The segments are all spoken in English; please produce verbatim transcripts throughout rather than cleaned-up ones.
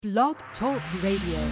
Blog Talk Radio.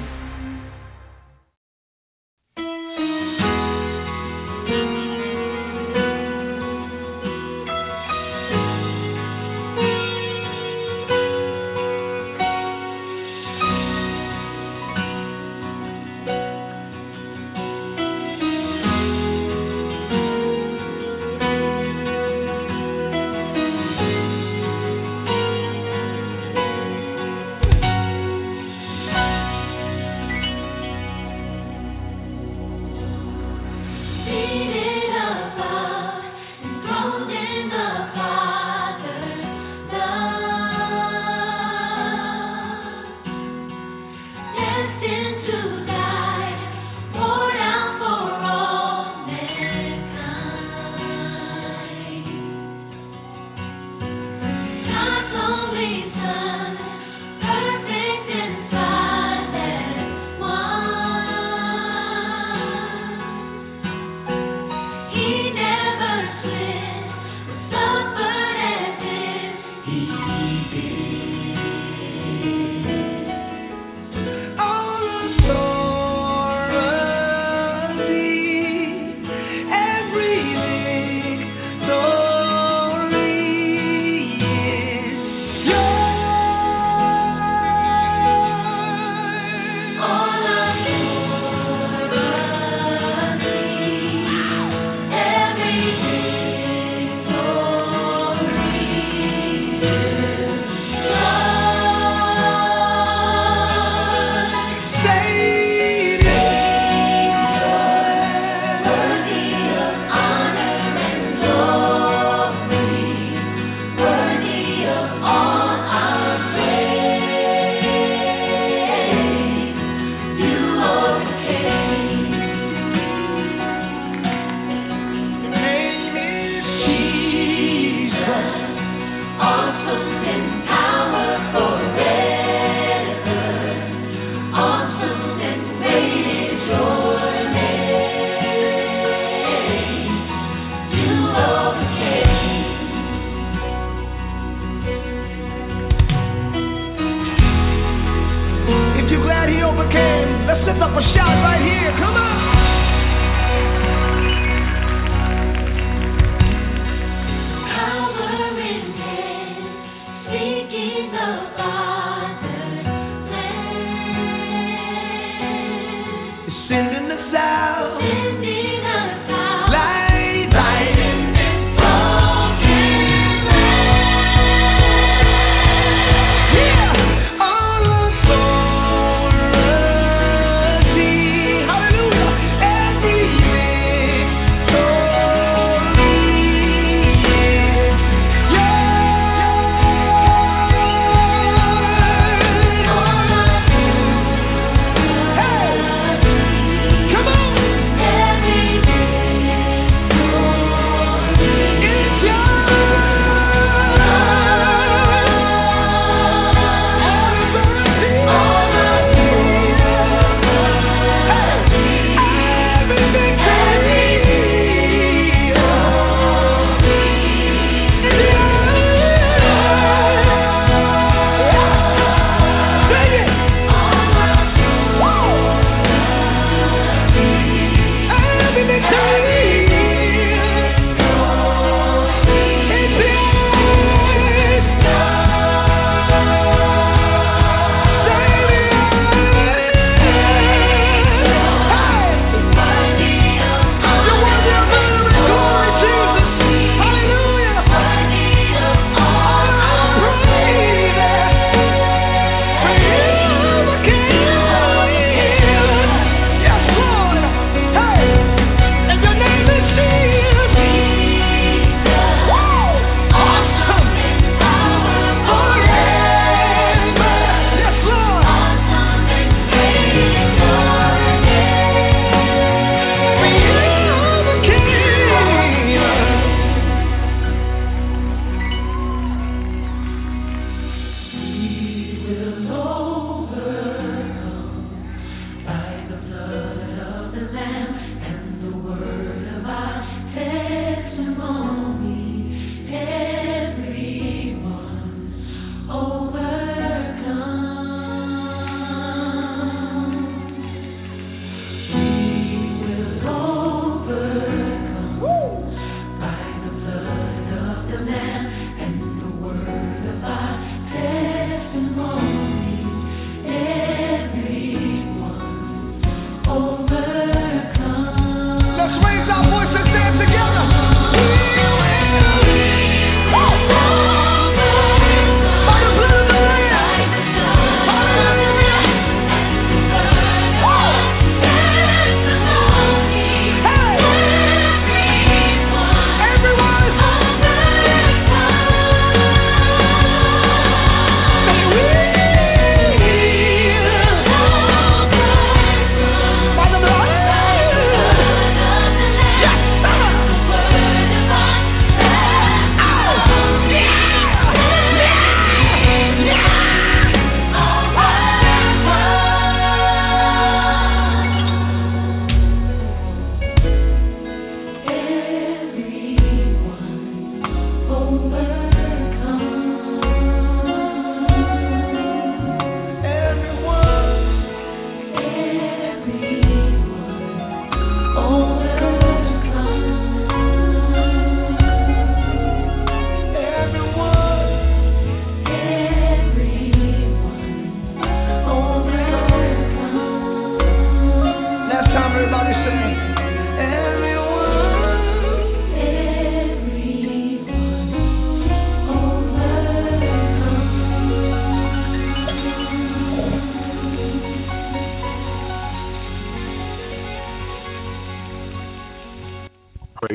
Hallelujah.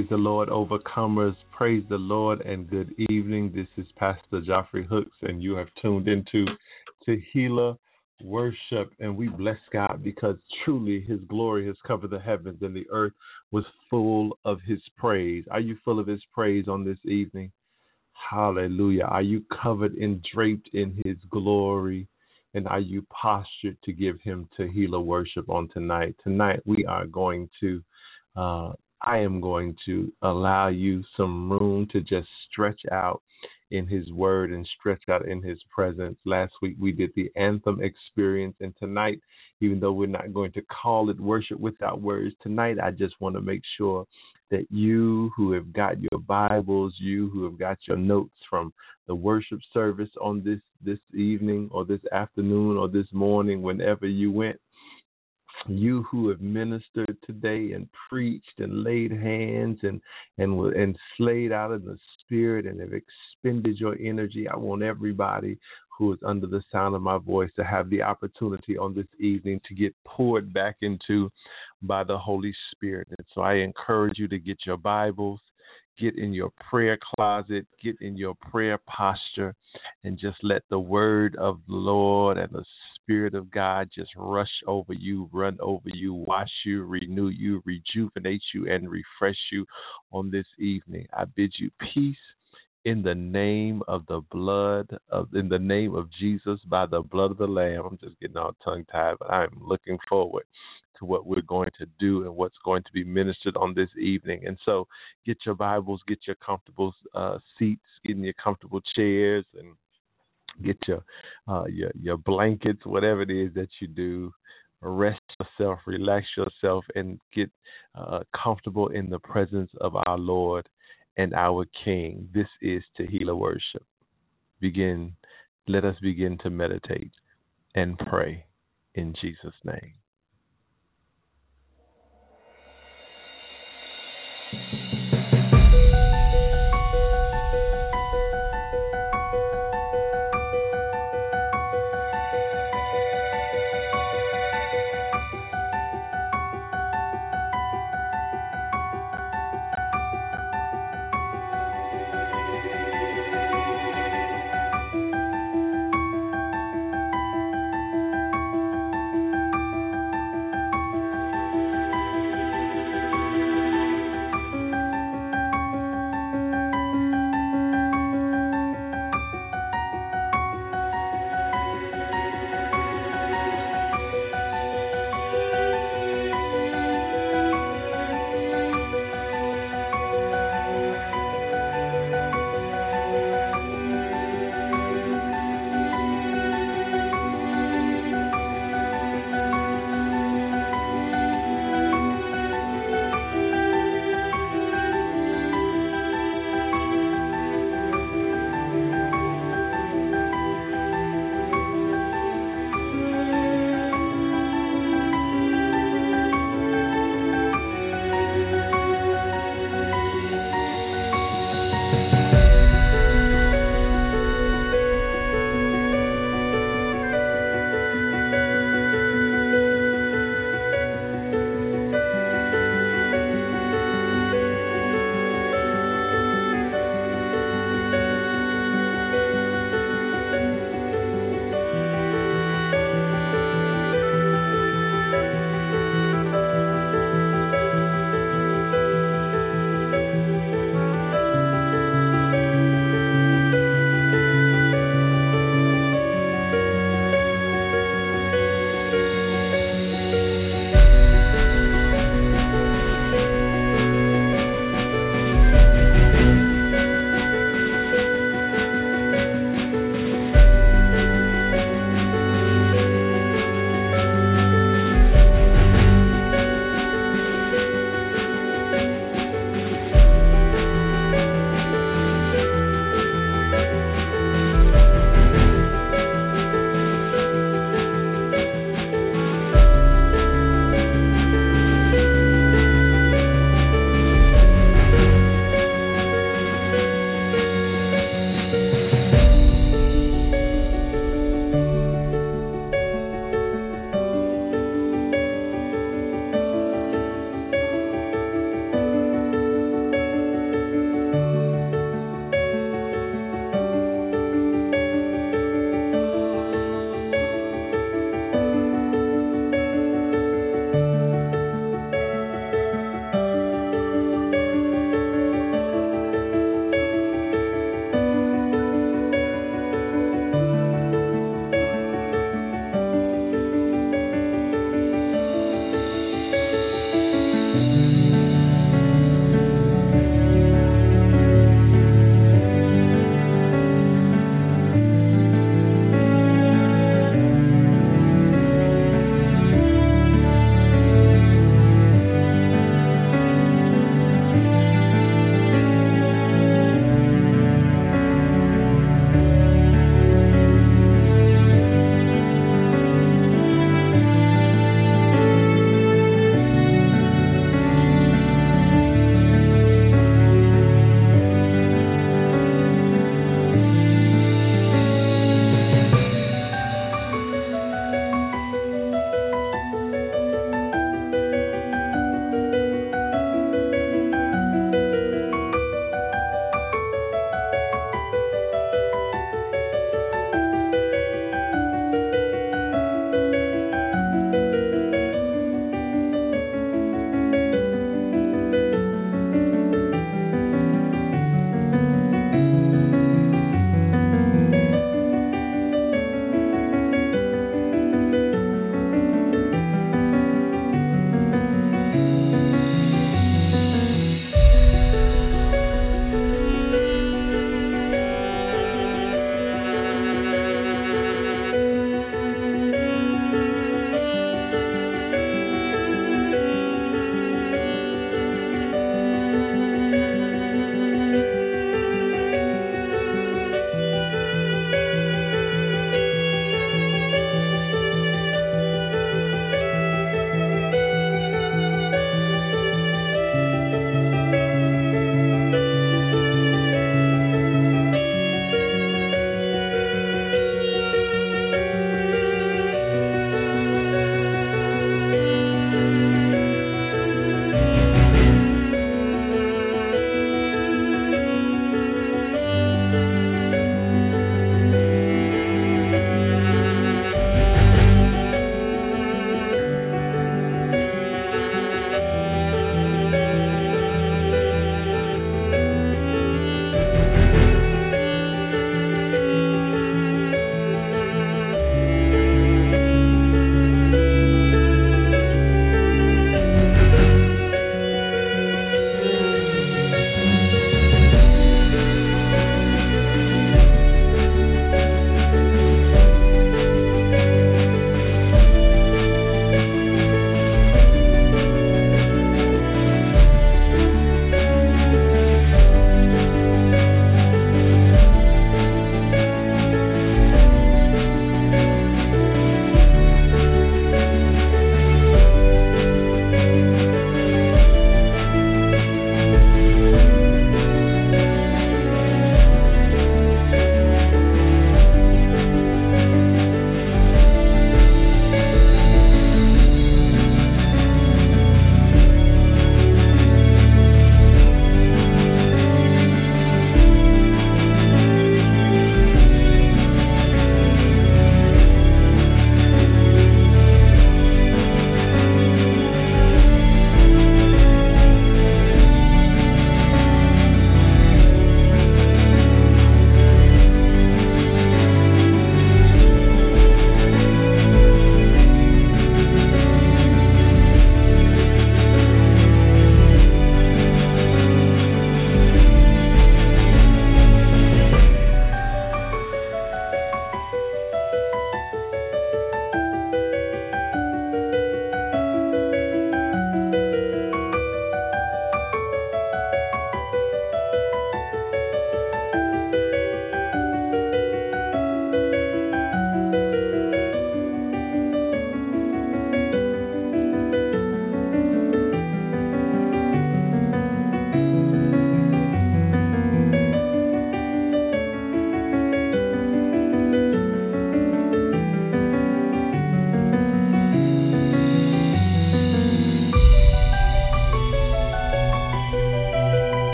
Praise the Lord, overcomers. Praise the Lord, and good evening. This is Pastor Joffrey Hooks, and you have tuned into Tehillah Worship. And we bless God because truly His glory has covered the heavens, and the earth was full of His praise. Are you full of His praise on this evening? Hallelujah. Are you covered and draped in His glory? And are you postured to give Him Tehillah worship on tonight? Tonight we are going to, uh, I am going to allow you some room to just stretch out in His word and stretch out in His presence. Last week we did the anthem experience, and tonight, even though we're not going to call it worship without words, tonight I just want to make sure that you who have got your Bibles, you who have got your notes from the worship service on this, this evening or this afternoon or this morning, whenever you went, you who have ministered today and preached and laid hands and and and slayed out in the spirit and have expended your energy, I want everybody who is under the sound of my voice to have the opportunity on this evening to get poured back into by the Holy Spirit. And so I encourage you to get your Bibles, get in your prayer closet, get in your prayer posture, and just let the word of the Lord and the Spirit of God just rush over you, run over you, wash you, renew you, rejuvenate you, and refresh you on this evening. I bid you peace in the name of the blood of, in the name of Jesus, by the blood of the Lamb. I'm just getting all tongue-tied, but I'm looking forward to what we're going to do and what's going to be ministered on this evening. And so get your Bibles, get your comfortable uh, seats, get in your comfortable chairs, and get your, uh, your your blankets, whatever it is that you do. Rest yourself, relax yourself, and get uh, comfortable in the presence of our Lord and our King. This is Tehillah worship. Begin. Let us begin to meditate and pray in Jesus' name.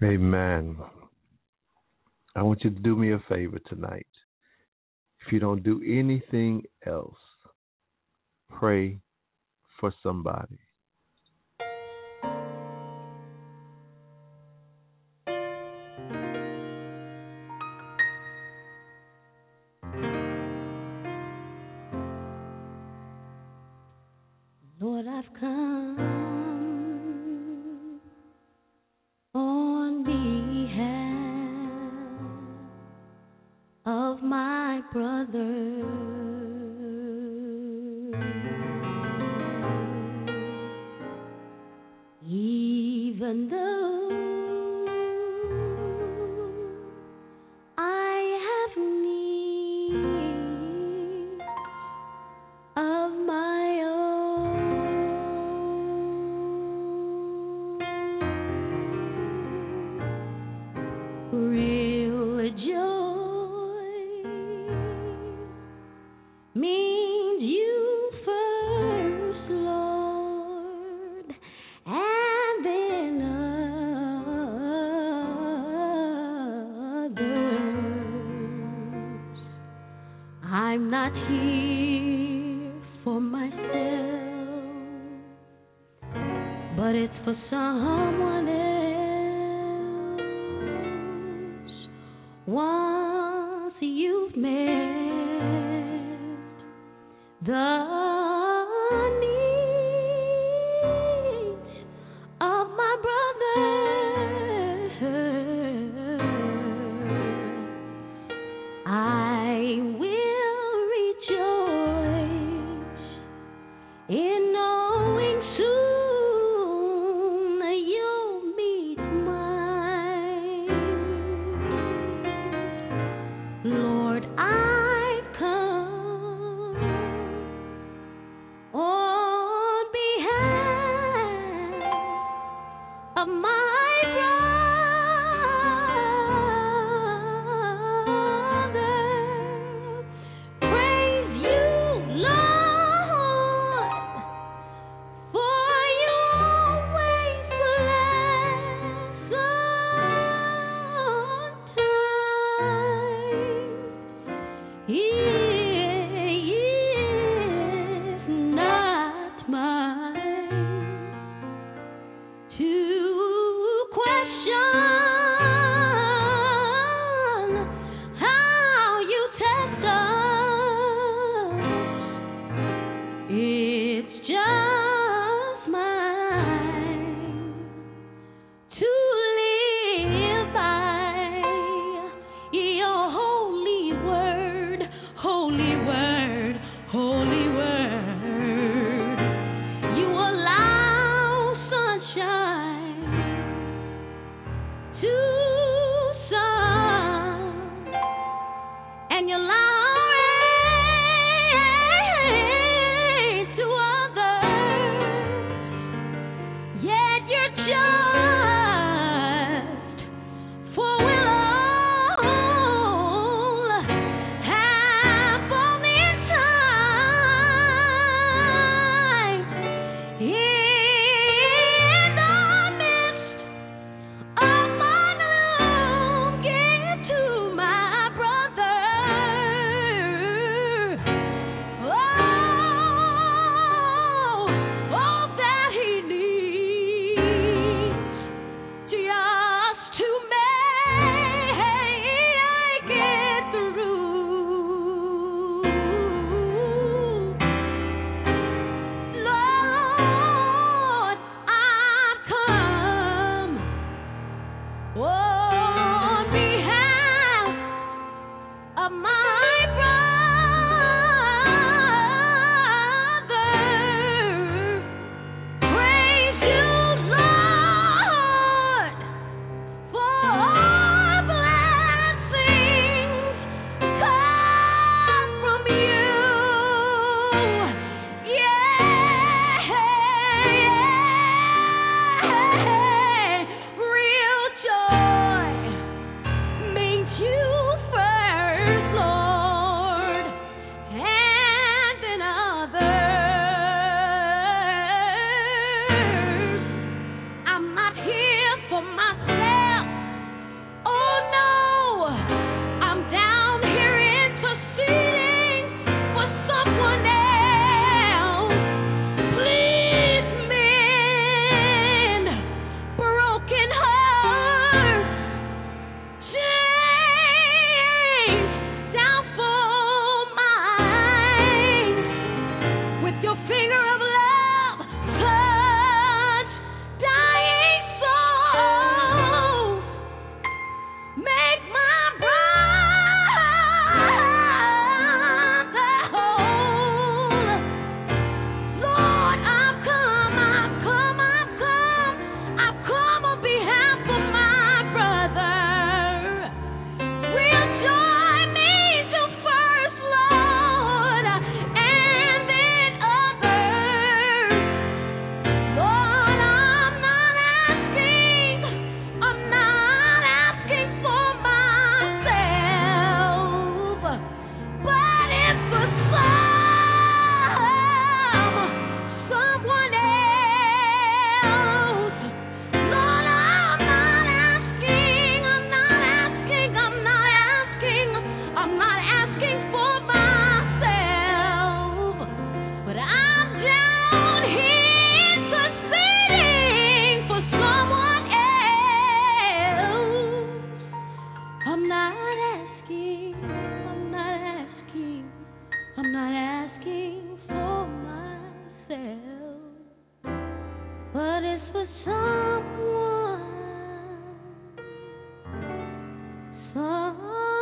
Amen. I want you to do me a favor tonight. If you don't do anything else, pray for somebody. Lord, I've come on behalf of my brother. Even though I have need of my own, real joy means you first, Lord, and then others. I'm not here for myself, but it's for someone else. Once you've met the needs of my brother, I will rejoice in knowing soon you'll meet mine. Lord, I've come I'm not asking, I'm not asking, I'm not asking for myself, but it's for someone, someone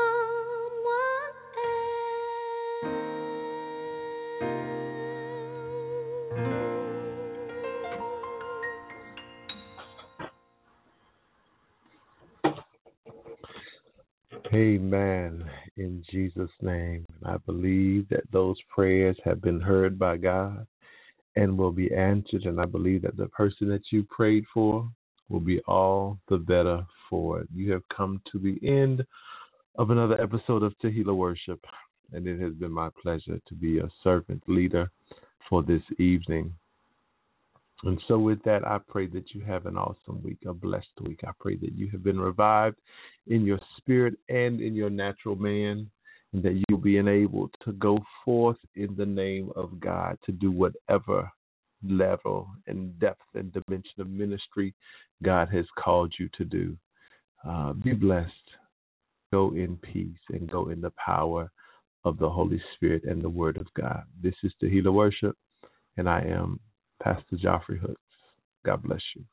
Amen. In Jesus' name. I believe that those prayers have been heard by God and will be answered. And I believe that the person that you prayed for will be all the better for it. You have come to the end of another episode of Tehillah Worship, and it has been my pleasure to be a servant leader for this evening. And so with that, I pray that you have an awesome week, a blessed week. I pray that you have been revived in your spirit and in your natural man, and that you'll be enabled to go forth in the name of God to do whatever level and depth and dimension of ministry God has called you to do. Uh, be blessed. Go in peace and go in the power of the Holy Spirit and the Word of God. This is Tehillah Worship, and I am Pastor Joffrey Hooks. God bless you.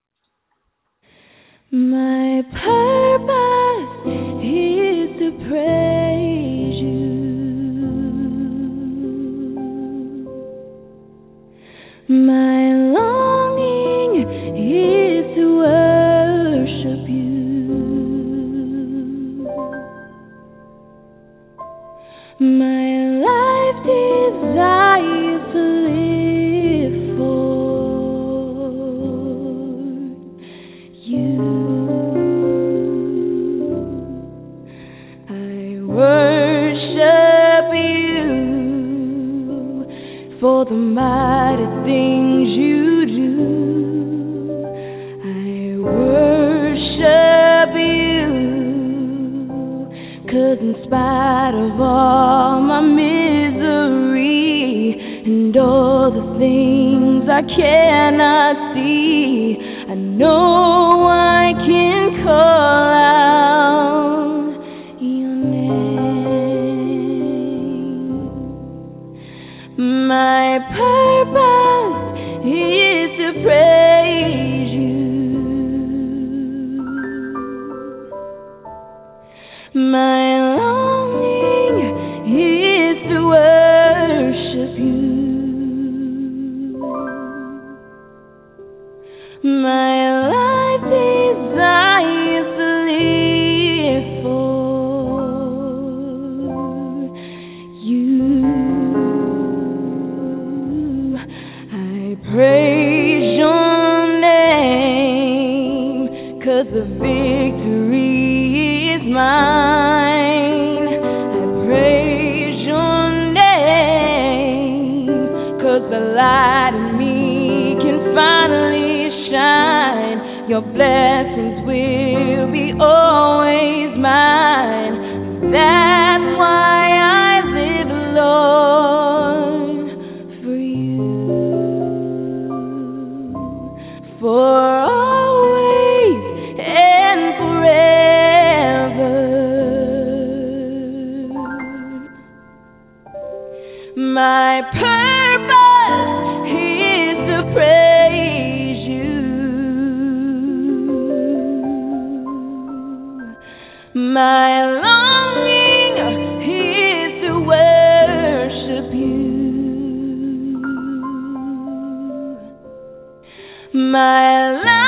My purpose is to praise you. My longing is to worship you. My life desires to live for you. I worship you for the mighty things you do. I worship you 'cause in spite of all my misery and all the things I cannot see, I know I can call out your name. My purpose is to praise you. My longing is to worship you. My life desires to live for you. I praise your name 'cause the victory is mine. I praise your name 'cause the light in me can finally shine. Your blessings will be always mine. That's why I live, Lord, for you. For always and forever. My purpose is to praise you. My longing is to worship you. My